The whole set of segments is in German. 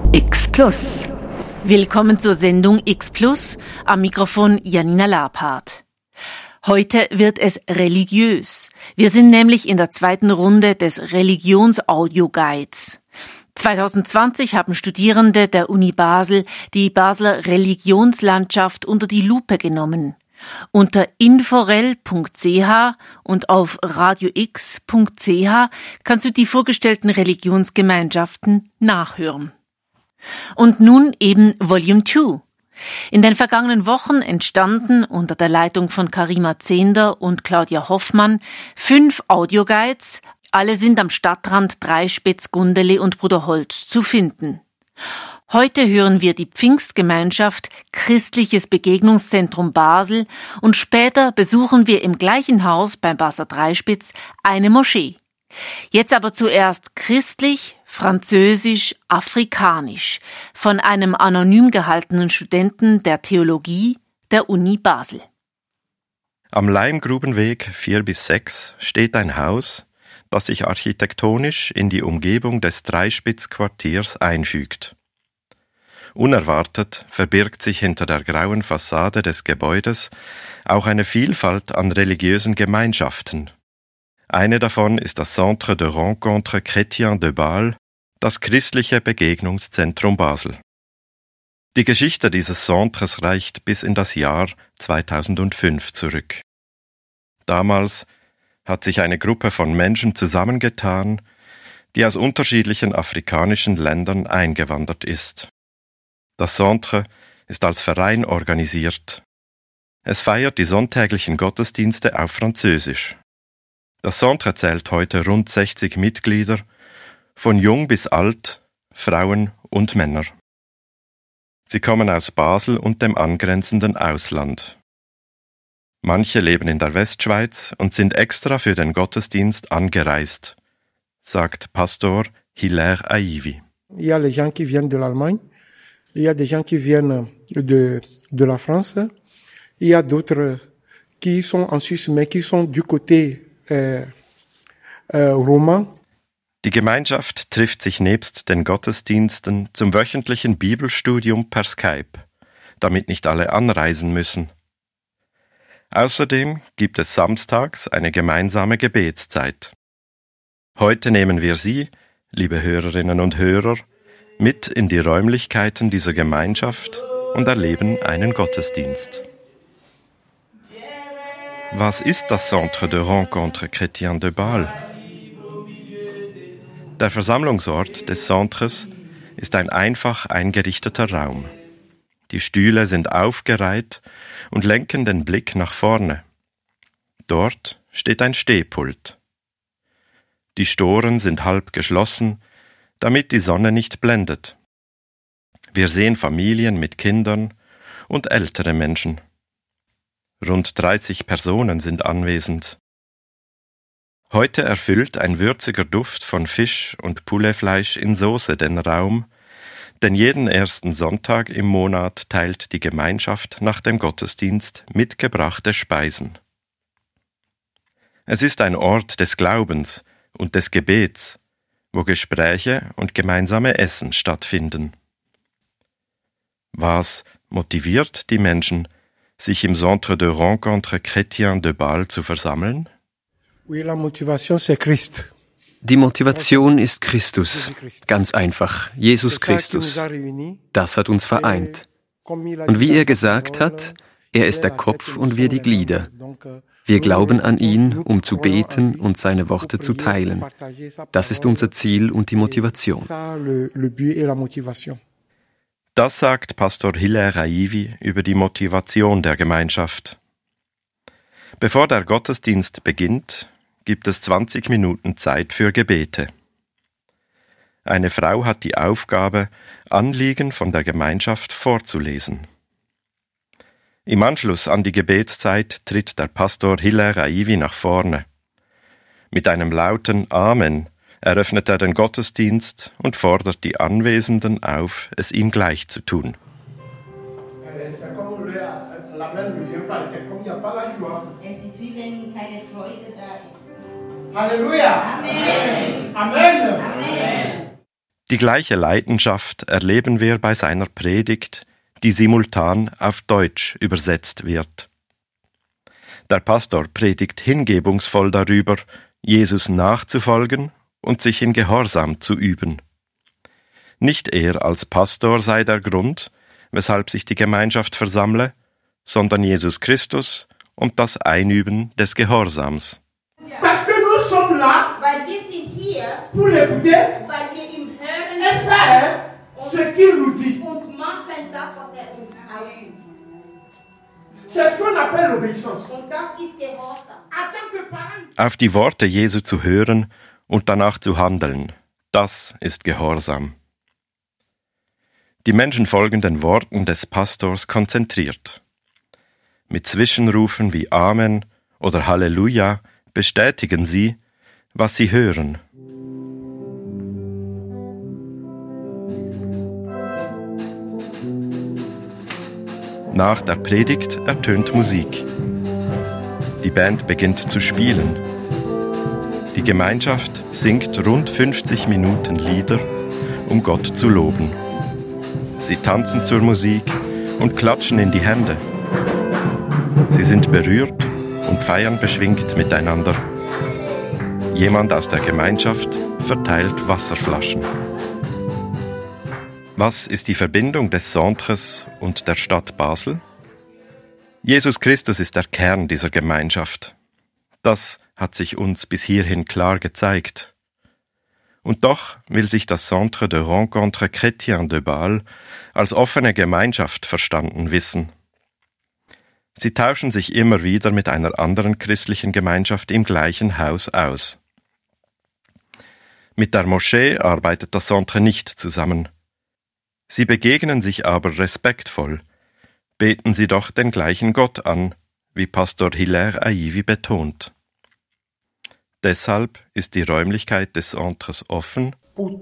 X Plus. Willkommen zur Sendung X Plus, am Mikrofon Janina Labhardt. Heute wird es religiös. Wir sind nämlich in der zweiten Runde des Religions-Audio-Guides. 2020 haben Studierende der Uni Basel die Basler Religionslandschaft unter die Lupe genommen. Unter inforel.ch und auf radiox.ch kannst du die vorgestellten Religionsgemeinschaften nachhören. Und nun eben Volume 2. In den vergangenen Wochen entstanden unter der Leitung von Karima Zehnder und Claudia Hoffmann 5 Audioguides. Alle sind am Stadtrand Dreispitz, Gundeli und Bruderholz zu finden. Heute hören wir die Pfingstgemeinschaft Christliches Begegnungszentrum Basel und später besuchen wir im gleichen Haus beim Basler Dreispitz eine Moschee. Jetzt aber zuerst christlich, französisch, afrikanisch von einem anonym gehaltenen Studenten der Theologie der Uni Basel. Am Leimgrubenweg 4-6 steht ein Haus, das sich architektonisch in die Umgebung des Dreispitz-Quartiers einfügt. Unerwartet verbirgt sich hinter der grauen Fassade des Gebäudes auch eine Vielfalt an religiösen Gemeinschaften. Eine davon ist das Centre de Rencontre Chrétien de Bâle, das christliche Begegnungszentrum Basel. Die Geschichte dieses Centres reicht bis in das Jahr 2005 zurück. Damals hat sich eine Gruppe von Menschen zusammengetan, die aus unterschiedlichen afrikanischen Ländern eingewandert ist. Das Centre ist als Verein organisiert. Es feiert die sonntäglichen Gottesdienste auf Französisch. Das Centre zählt heute rund 60 Mitglieder, von jung bis alt, Frauen und Männer. Sie kommen aus Basel und dem angrenzenden Ausland. Manche leben in der Westschweiz und sind extra für den Gottesdienst angereist, sagt Pastor Hilaire Aivi. Il y a les gens qui viennent de l'Allemagne, il y a des gens qui viennent de la France, il y a d'autres qui sont en Suisse, mais qui sont du côté roman. Die Gemeinschaft trifft sich nebst den Gottesdiensten zum wöchentlichen Bibelstudium per Skype, damit nicht alle anreisen müssen. Außerdem gibt es samstags eine gemeinsame Gebetszeit. Heute nehmen wir Sie, liebe Hörerinnen und Hörer, mit in die Räumlichkeiten dieser Gemeinschaft und erleben einen Gottesdienst. Was ist das Centre de Rencontre Chrétien de Bâle? Der Versammlungsort des Centres ist ein einfach eingerichteter Raum. Die Stühle sind aufgereiht und lenken den Blick nach vorne. Dort steht ein Stehpult. Die Storen sind halb geschlossen, damit die Sonne nicht blendet. Wir sehen Familien mit Kindern und ältere Menschen. Rund 30 Personen sind anwesend. Heute erfüllt ein würziger Duft von Fisch und Pouletfleisch in Soße den Raum, denn jeden ersten Sonntag im Monat teilt die Gemeinschaft nach dem Gottesdienst mitgebrachte Speisen. Es ist ein Ort des Glaubens und des Gebets, wo Gespräche und gemeinsame Essen stattfinden. Was motiviert die Menschen, sich im Centre de Rencontre Chrétien de Bâle zu versammeln? Oui, la motivation, c'est Christ. Die Motivation ist Christus. Ganz einfach. Jesus Christus. Das hat uns vereint. Und wie er gesagt hat, er ist der Kopf und wir die Glieder. Wir glauben an ihn, um zu beten und seine Worte zu teilen. Das ist unser Ziel und die Motivation. Das sagt Pastor Hilaire Aivi über die Motivation der Gemeinschaft. Bevor der Gottesdienst beginnt, gibt es 20 Minuten Zeit für Gebete. Eine Frau hat die Aufgabe, Anliegen von der Gemeinschaft vorzulesen. Im Anschluss an die Gebetszeit tritt der Pastor Hilaire Aivi nach vorne. Mit einem lauten Amen eröffnet er den Gottesdienst und fordert die Anwesenden auf, es ihm gleich zu tun. Halleluja! Amen! Amen! Amen! Die gleiche Leidenschaft erleben wir bei seiner Predigt, die simultan auf Deutsch übersetzt wird. Der Pastor predigt hingebungsvoll darüber, Jesus nachzufolgen und sich in Gehorsam zu üben. Nicht er als Pastor sei der Grund, weshalb sich die Gemeinschaft versammle, sondern Jesus Christus und das Einüben des Gehorsams. Parce que nous sommes là, weil wir sind hier, pour l'écouter weil wir ihm hören et faire ce qu'il nous dit. und machen das, was er uns auftut. C'est ce qu'on appelle l'obéissance. Und das ist Gehorsam. En tant que parent, Auf die Worte Jesu zu hören und danach zu handeln, das ist Gehorsam. Die Menschen folgen den Worten des Pastors konzentriert. Mit Zwischenrufen wie Amen oder Halleluja bestätigen sie, was sie hören. Nach der Predigt ertönt Musik. Die Band beginnt zu spielen. Die Gemeinschaft singt rund 50 Minuten Lieder, um Gott zu loben. Sie tanzen zur Musik und klatschen in die Hände. Sie sind berührt und feiern beschwingt miteinander. Jemand aus der Gemeinschaft verteilt Wasserflaschen. Was ist die Verbindung des Centres und der Stadt Basel? Jesus Christus ist der Kern dieser Gemeinschaft. Das hat sich uns bis hierhin klar gezeigt. Und doch will sich das Centre de Rencontre Chrétien de Bâle als offene Gemeinschaft verstanden wissen. Sie tauschen sich immer wieder mit einer anderen christlichen Gemeinschaft im gleichen Haus aus. Mit der Moschee arbeitet das Centre nicht zusammen. Sie begegnen sich aber respektvoll, beten sie doch den gleichen Gott an, wie Pastor Hilaire Aivi betont. Deshalb ist die Räumlichkeit des Centres offen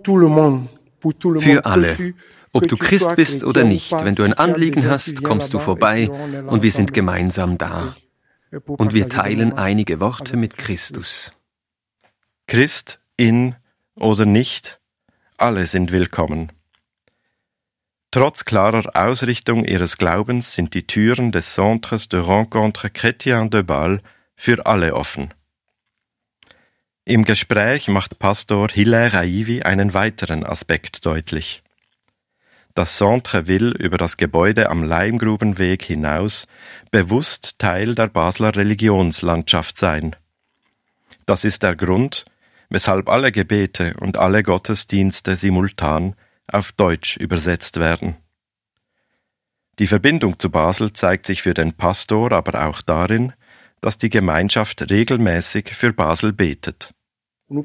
für alle. Ob du Christ bist oder nicht, wenn du ein Anliegen hast, kommst du vorbei und wir sind gemeinsam da. Und wir teilen einige Worte mit Christus. Christ, in oder nicht, alle sind willkommen. Trotz klarer Ausrichtung ihres Glaubens sind die Türen des Centres de Rencontre Chrétien de Bâle für alle offen. Im Gespräch macht Pastor Hilaire Aivi einen weiteren Aspekt deutlich. Das Centre will über das Gebäude am Leimgrubenweg hinaus bewusst Teil der Basler Religionslandschaft sein. Das ist der Grund, weshalb alle Gebete und alle Gottesdienste simultan auf Deutsch übersetzt werden. Die Verbindung zu Basel zeigt sich für den Pastor aber auch darin, dass die Gemeinschaft regelmäßig für Basel betet. Wir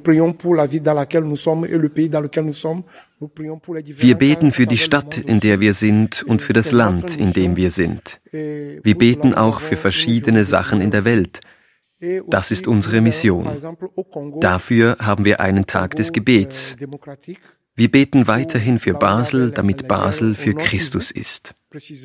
beten für die Stadt, in der wir sind, und für das Land, in dem wir sind. Wir beten auch für verschiedene Sachen in der Welt. Das ist unsere Mission. Dafür haben wir einen Tag des Gebets. Wir beten weiterhin für Basel, damit Basel für Christus ist.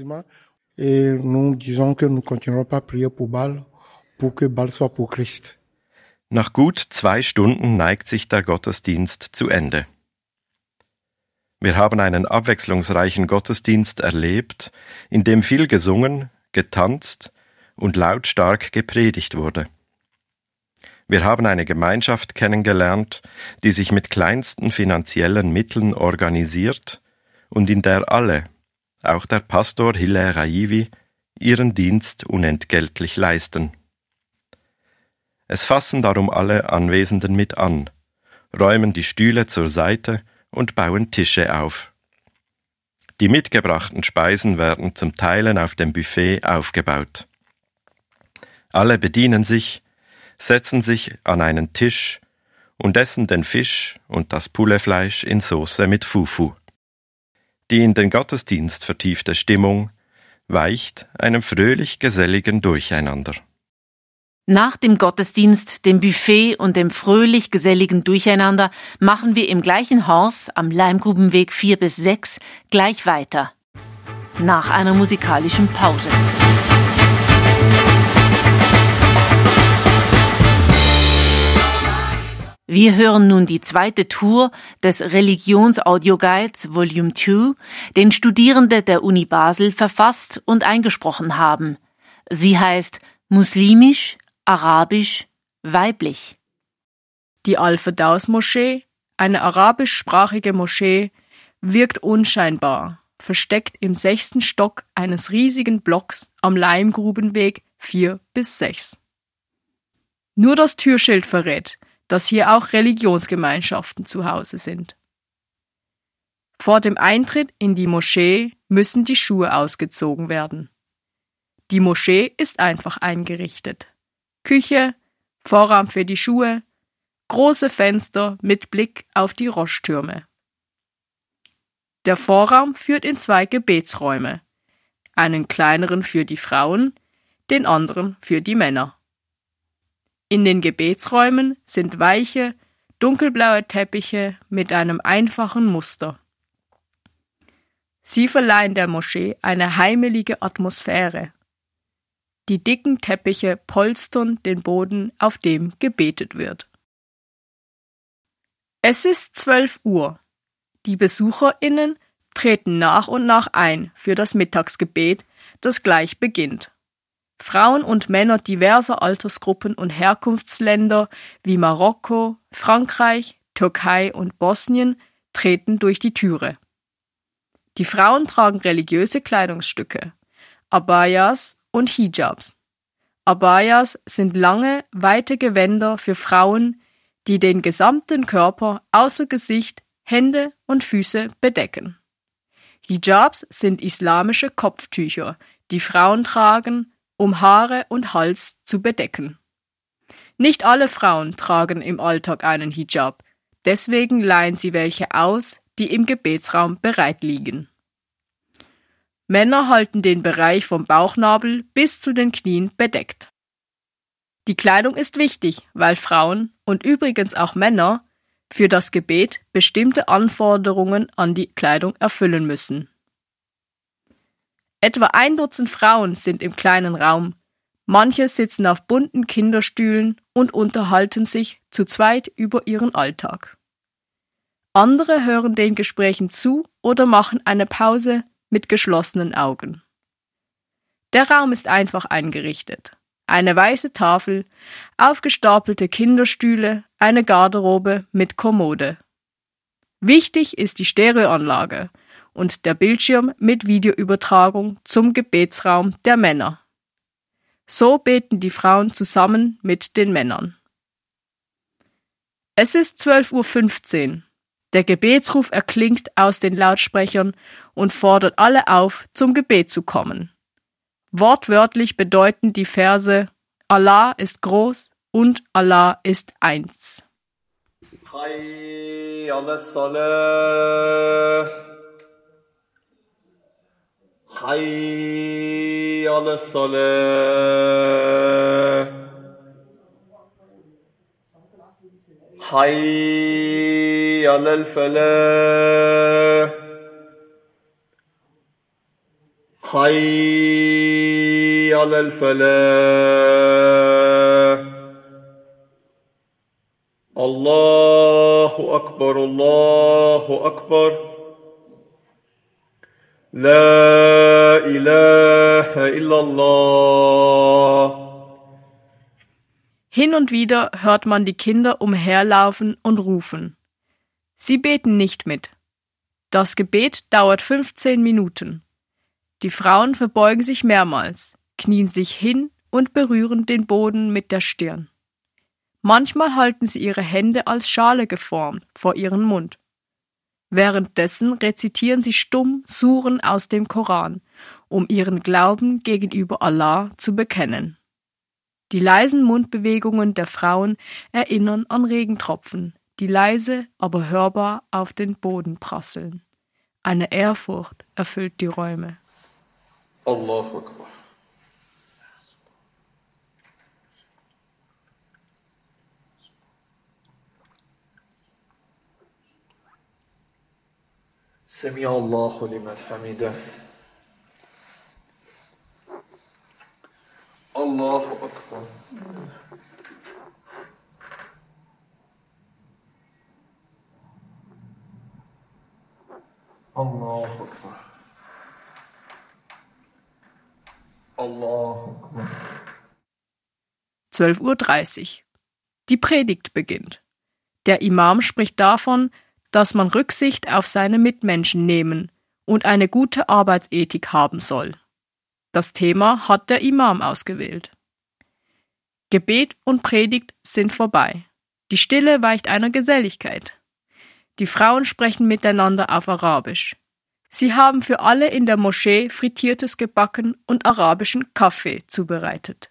Nach gut 2 Stunden neigt sich der Gottesdienst zu Ende. Wir haben einen abwechslungsreichen Gottesdienst erlebt, in dem viel gesungen, getanzt und lautstark gepredigt wurde. Wir haben eine Gemeinschaft kennengelernt, die sich mit kleinsten finanziellen Mitteln organisiert und in der alle, auch der Pastor Hilaire Aivi, ihren Dienst unentgeltlich leisten. Es fassen darum alle Anwesenden mit an, räumen die Stühle zur Seite und bauen Tische auf. Die mitgebrachten Speisen werden zum Teilen auf dem Buffet aufgebaut. Alle bedienen sich, setzen sich an einen Tisch und essen den Fisch und das Pouletfleisch in Sauce mit Fufu. Die in den Gottesdienst vertiefte Stimmung weicht einem fröhlich geselligen Durcheinander. Nach dem Gottesdienst, dem Buffet und dem fröhlich geselligen Durcheinander machen wir im gleichen Haus am Leimgrubenweg 4-6 gleich weiter. Nach einer musikalischen Pause. Wir hören nun die zweite Tour des Religions-Audio-Guides Volume 2, den Studierende der Uni Basel verfasst und eingesprochen haben. Sie heißt Muslimisch, Arabisch, Weiblich. Die Al-Firdaus-Moschee, eine arabischsprachige Moschee, wirkt unscheinbar, versteckt im 6. Stock eines riesigen Blocks am Leimgrubenweg 4-6. Nur das Türschild verrät, dass hier auch Religionsgemeinschaften zu Hause sind. Vor dem Eintritt in die Moschee müssen die Schuhe ausgezogen werden. Die Moschee ist einfach eingerichtet. Küche, Vorraum für die Schuhe, große Fenster mit Blick auf die Rosch-Türme. Der Vorraum führt in 2 Gebetsräume, einen kleineren für die Frauen, den anderen für die Männer. In den Gebetsräumen sind weiche, dunkelblaue Teppiche mit einem einfachen Muster. Sie verleihen der Moschee eine heimelige Atmosphäre. Die dicken Teppiche polstern den Boden, auf dem gebetet wird. Es ist 12 Uhr. Die BesucherInnen treten nach und nach ein für das Mittagsgebet, das gleich beginnt. Frauen und Männer diverser Altersgruppen und Herkunftsländer wie Marokko, Frankreich, Türkei und Bosnien treten durch die Türe. Die Frauen tragen religiöse Kleidungsstücke, Abayas und Hijabs. Abayas sind lange, weite Gewänder für Frauen, die den gesamten Körper außer Gesicht, Hände und Füße bedecken. Hijabs sind islamische Kopftücher, die Frauen tragen, um Haare und Hals zu bedecken. Nicht alle Frauen tragen im Alltag einen Hijab, deswegen leihen sie welche aus, die im Gebetsraum bereit liegen. Männer halten den Bereich vom Bauchnabel bis zu den Knien bedeckt. Die Kleidung ist wichtig, weil Frauen und übrigens auch Männer für das Gebet bestimmte Anforderungen an die Kleidung erfüllen müssen. Etwa 1 Dutzend Frauen sind im kleinen Raum, manche sitzen auf bunten Kinderstühlen und unterhalten sich zu zweit über ihren Alltag. Andere hören den Gesprächen zu oder machen eine Pause mit geschlossenen Augen. Der Raum ist einfach eingerichtet. Eine weiße Tafel, aufgestapelte Kinderstühle, eine Garderobe mit Kommode. Wichtig ist die Stereoanlage und der Bildschirm mit Videoübertragung zum Gebetsraum der Männer. So beten die Frauen zusammen mit den Männern. Es ist 12:15 Uhr. Der Gebetsruf erklingt aus den Lautsprechern und fordert alle auf, zum Gebet zu kommen. Wortwörtlich bedeuten die Verse: Allah ist groß und Allah ist eins. Hayy ala salah. Hayy ala salah. Hayy ala al-falah. Hayy ala al-falah. Allahu Akbar, Allahu Akbar. La ilaha illallah. Hin und wieder hört man die Kinder umherlaufen und rufen. Sie beten nicht mit. Das Gebet dauert 15 Minuten. Die Frauen verbeugen sich mehrmals, knien sich hin und berühren den Boden mit der Stirn. Manchmal halten sie ihre Hände als Schale geformt vor ihren Mund. Währenddessen rezitieren sie stumm Suren aus dem Koran, um ihren Glauben gegenüber Allah zu bekennen. Die leisen Mundbewegungen der Frauen erinnern an Regentropfen, die leise, aber hörbar auf den Boden prasseln. Eine Ehrfurcht erfüllt die Räume. Allahu Akbar. Sami'a Allahu liman hamidah. Allahu Akbar. Allahu Akbar. Allahu Akbar. 12:30 Uhr. Die Predigt beginnt. Der Imam spricht davon, dass man Rücksicht auf seine Mitmenschen nehmen und eine gute Arbeitsethik haben soll. Das Thema hat der Imam ausgewählt. Gebet und Predigt sind vorbei. Die Stille weicht einer Geselligkeit. Die Frauen sprechen miteinander auf Arabisch. Sie haben für alle in der Moschee frittiertes gebacken und arabischen Kaffee zubereitet.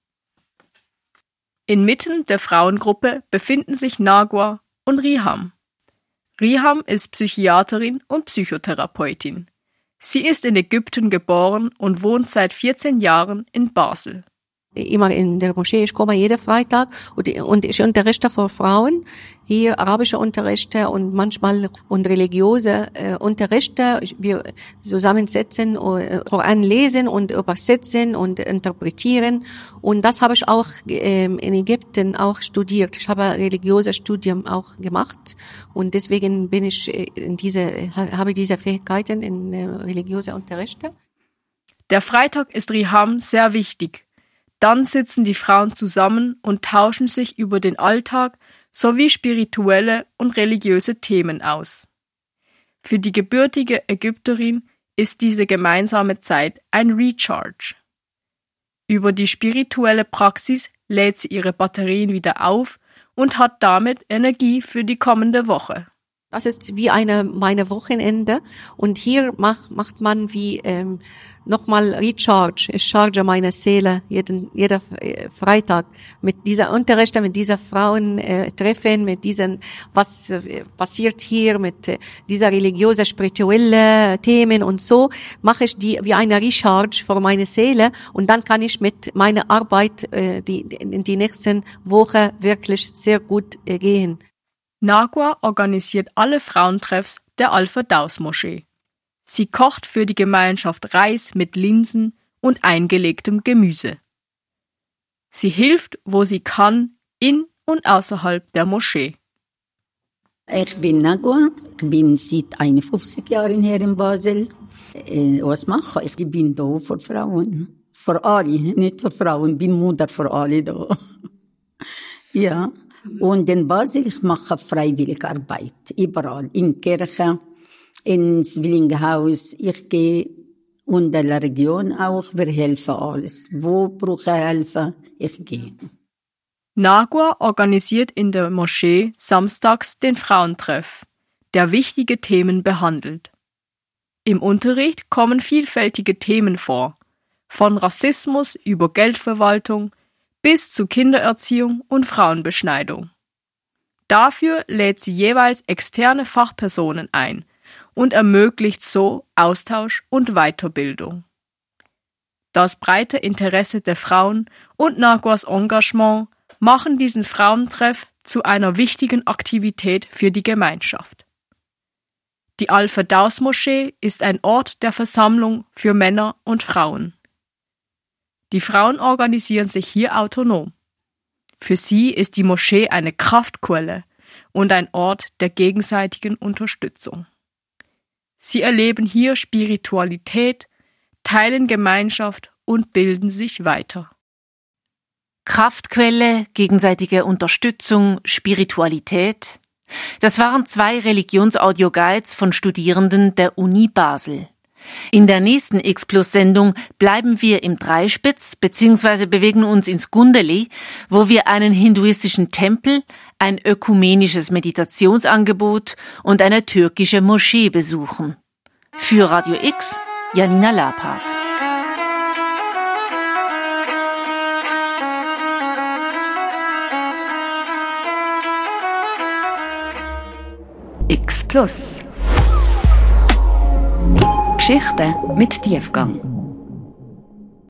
Inmitten der Frauengruppe befinden sich Nagwa und Riham. Riham ist Psychiaterin und Psychotherapeutin. Sie ist in Ägypten geboren und wohnt seit 14 Jahren in Basel. Immer in der Moschee, ich komme jeden Freitag und ich unterrichte für Frauen, hier arabische Unterrichte und manchmal und religiöse Unterrichte. Wir zusammensetzen, Koran lesen und übersetzen und interpretieren. Und das habe ich auch in Ägypten auch studiert. Ich habe religiöses Studium auch gemacht und deswegen bin ich habe diese Fähigkeiten in religiöse Unterrichte. Der Freitag ist Riham sehr wichtig. Dann sitzen die Frauen zusammen und tauschen sich über den Alltag sowie spirituelle und religiöse Themen aus. Für die gebürtige Ägypterin ist diese gemeinsame Zeit ein Recharge. Über die spirituelle Praxis lädt sie ihre Batterien wieder auf und hat damit Energie für die kommende Woche. Das ist wie meine Wochenende und hier macht man wie nochmal Recharge. Ich charge meine Seele jeder Freitag mit dieser Unterrichte, mit dieser Frauen treffen, mit diesen was passiert hier mit dieser religiöse spirituelle Themen und so mache ich die wie eine Recharge für meine Seele und dann kann ich mit meiner Arbeit in die nächsten Woche wirklich sehr gut gehen. Nagwa organisiert alle Frauentreffs der Al-Firdaus-Moschee. Sie kocht für die Gemeinschaft Reis mit Linsen und eingelegtem Gemüse. Sie hilft, wo sie kann, in und außerhalb der Moschee. Ich bin Nagwa, ich bin seit 51 Jahren hier in Basel. Was mache ich? Ich bin da für Frauen. Für alle, nicht für Frauen, ich bin Mutter für alle da. Ja. Und in Basel, ich mache freiwillige Arbeit, überall, in Kirche, ins Zwillinghaus, ich gehe und in der Region auch, wir helfen alles. Wo brauche ich Hilfe? Ich gehe. Nagwa organisiert in der Moschee samstags den Frauentreff, der wichtige Themen behandelt. Im Unterricht kommen vielfältige Themen vor, von Rassismus über Geldverwaltung bis zu Kindererziehung und Frauenbeschneidung. Dafür lädt sie jeweils externe Fachpersonen ein und ermöglicht so Austausch und Weiterbildung. Das breite Interesse der Frauen und Nagwas Engagement machen diesen Frauentreff zu einer wichtigen Aktivität für die Gemeinschaft. Die Al-Firdaus-Moschee ist ein Ort der Versammlung für Männer und Frauen. Die Frauen organisieren sich hier autonom. Für sie ist die Moschee eine Kraftquelle und ein Ort der gegenseitigen Unterstützung. Sie erleben hier Spiritualität, teilen Gemeinschaft und bilden sich weiter. Kraftquelle, gegenseitige Unterstützung, Spiritualität. Das waren 2 Religionsaudio-Guides von Studierenden der Uni Basel. In der nächsten X-Plus-Sendung bleiben wir im Dreispitz bzw. bewegen uns ins Gundeli, wo wir einen hinduistischen Tempel, ein ökumenisches Meditationsangebot und eine türkische Moschee besuchen. Für Radio X, Janina Lapart. X Plus. Geschichten mit Tiefgang.